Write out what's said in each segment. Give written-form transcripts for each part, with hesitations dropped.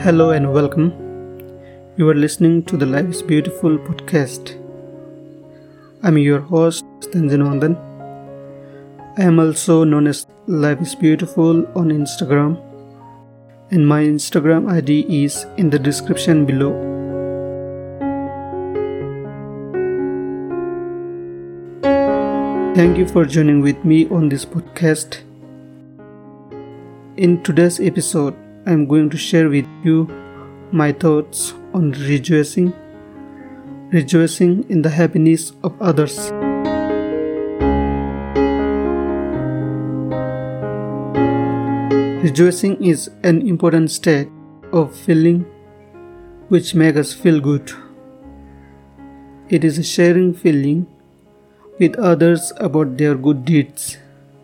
Hello and welcome. You are listening to the Life is Beautiful podcast. I'm your host, Stanjan Vandan. I am also known as Life is Beautiful on Instagram, and my Instagram ID is in the description below. Thank you for joining with me on this podcast. In today's episode, I am going to share with you my thoughts on rejoicing in the happiness of others. Rejoicing is an important state of feeling which makes us feel good. It is a sharing feeling with others about their good deeds.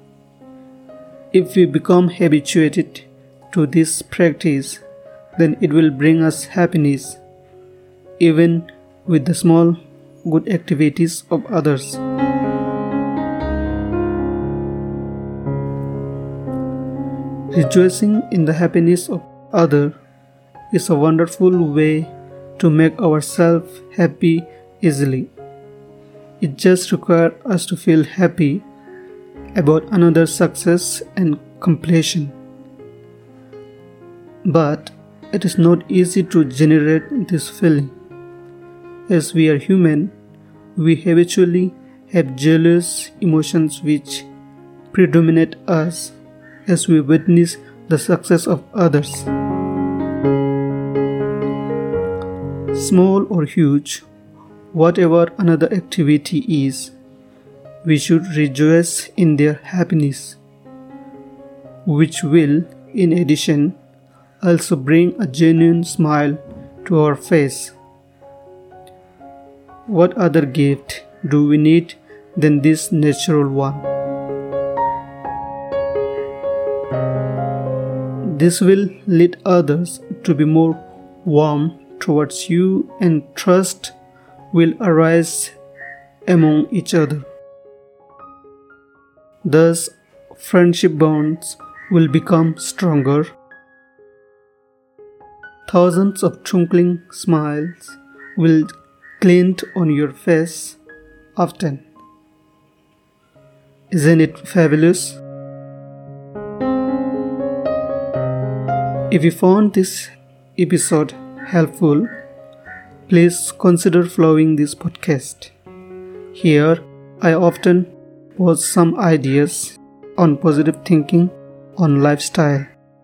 If we become habituated to this practice, then it will bring us happiness, even with the small good activities of others. Rejoicing in the happiness of others is a wonderful way to make ourselves happy easily. It just requires us to feel happy about another's success and completion. But it is not easy to generate this feeling. As we are human, we habitually have jealous emotions which predominate us as we witness the success of others. Small or huge, whatever another activity is, we should rejoice in their happiness, which will, in addition, also bring a genuine smile to our face. What other gift do we need than this natural one? This will lead others to be more warm towards you, and trust will arise among each other. Thus, friendship bonds will become stronger. Thousands of twinkling smiles will glint on your face often. Isn't it fabulous? If you found this episode helpful, please consider following this podcast. Here, I often post some ideas on positive thinking on lifestyle.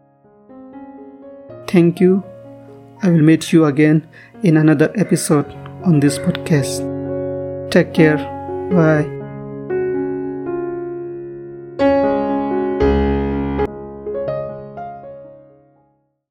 Thank you. I will meet you again in another episode on this podcast. Take care. Bye.